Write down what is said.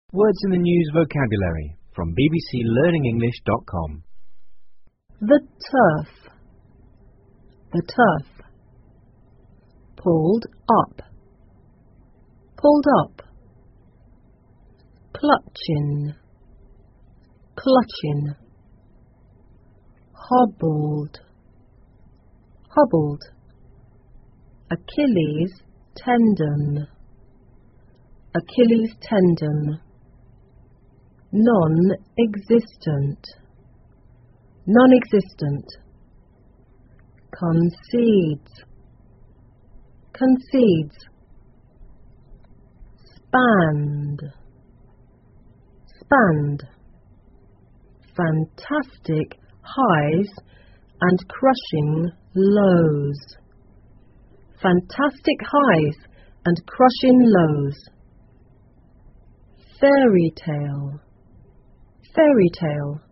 Words in the News vocabulary from bbclearningenglish.com. The turf. The turf. Pulled up. Pulled up. Clutching. Clutching. Hobbled. Hobbled. Achilles tendon. Achilles tendon. Non-existent. Non-existent. Concedes. Concedes. Spanned. Spanned. Fantastic highs and crushing lows. Fantastic highs and crushing lows. Fairy tale. Fairy tale.